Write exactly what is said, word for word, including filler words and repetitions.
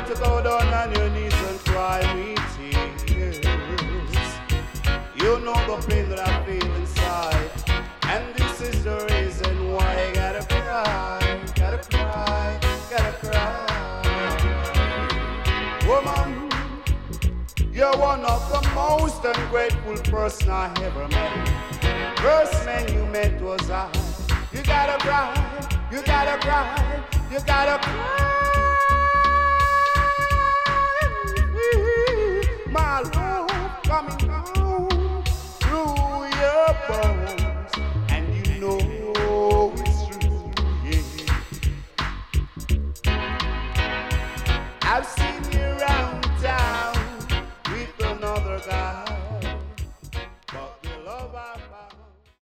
to go down on your knees and cry me tears. You know the pain that I feel inside, and this is the reason why I gotta cry, gotta cry, gotta cry. Woman, you're one of the most ungrateful person I ever met. First man you met was I. You gotta cry, you gotta cry, you gotta cry. My love coming down through your bones, and you know it's true, yeah. I've seen